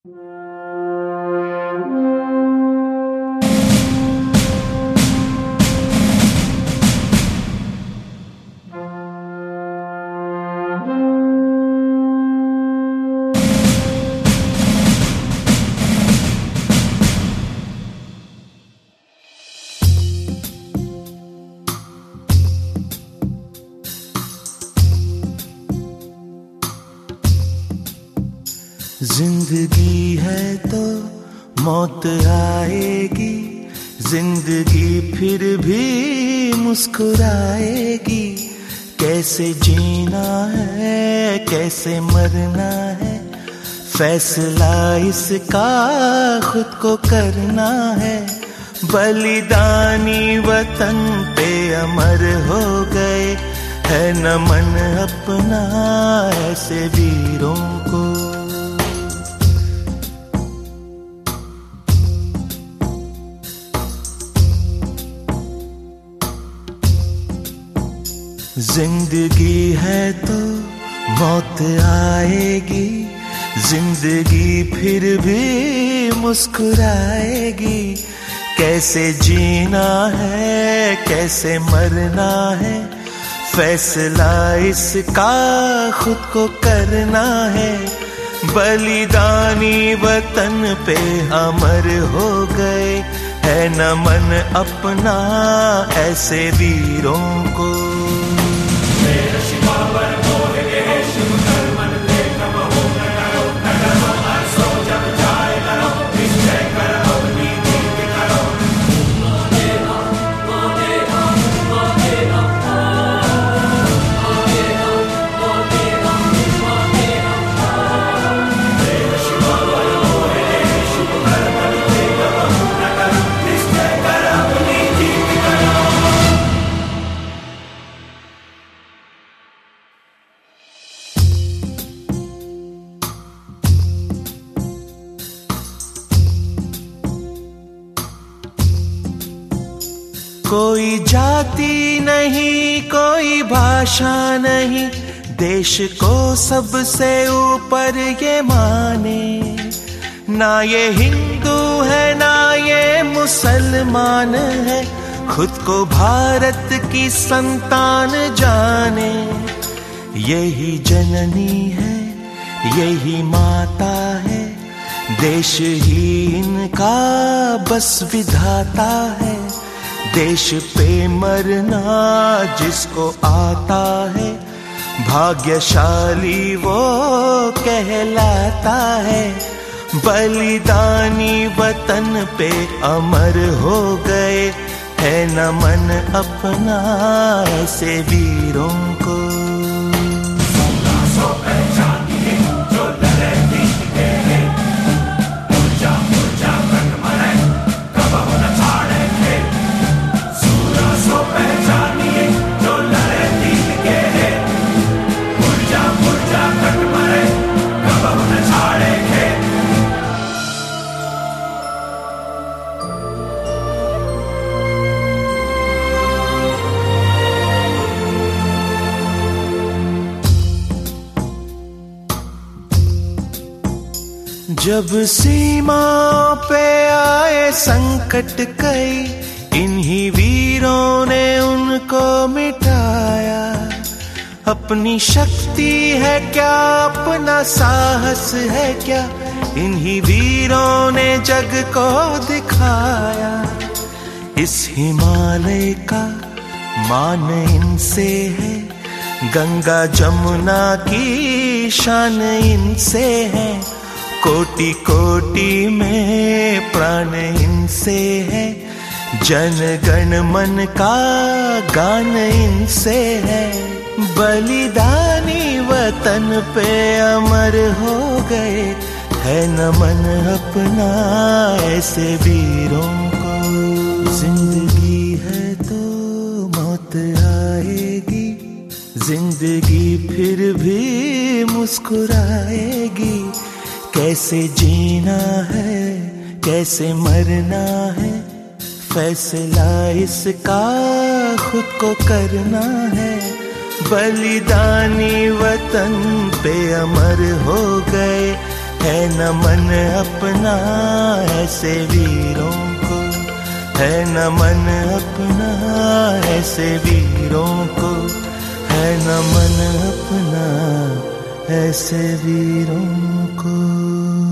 जिंदगी है तो मौत आएगी, जिंदगी फिर भी मुस्कुराएगी। कैसे जीना है कैसे मरना है, फैसला इसका खुद को करना है। बलिदानी वतन पे अमर हो गए, है नमन अपना ऐसे वीरों को। जिंदगी है तो मौत आएगी, जिंदगी फिर भी मुस्कुराएगी। कैसे जीना है कैसे मरना है, फैसला इसका खुद को करना है। बलिदानी वतन पे अमर हो गए, है नमन अपना ऐसे वीरों को। कोई जाति नहीं कोई भाषा नहीं, देश को सबसे ऊपर ये माने। ना ये हिंदू है ना ये मुसलमान है, खुद को भारत की संतान जाने। यही जननी है यही माता है, देश ही इनका बस विधाता है। देश पे मरना जिसको आता है, भाग्यशाली वो कहलाता है। बलिदानी वतन पे अमर हो गए, है नमन अपना ऐसे वीरों को। जब सीमाओं पे आए संकट कई, इन्हीं वीरों ने उनको मिटाया। अपनी शक्ति है क्या अपना साहस है क्या, इन्हीं वीरों ने जग को दिखाया। इस हिमालय का मान इनसे है, गंगा जमुना की शान इनसे है। कोटि कोटि में प्राण इनसे है, जन गण मन का गान इनसे है। बलिदानी वतन पे अमर हो गए, है नमन अपना ऐसे वीरों को। जिंदगी है तो मौत आएगी, जिंदगी फिर भी मुस्कुराएगी। कैसे जीना है कैसे मरना है, फैसला इसका खुद को करना है। बलिदानी वतन पे अमर हो गए, है नमन अपना ऐसे वीरों को, है नमन अपना ऐसे वीरों को, है नमन अपना ऐसे वीरों को।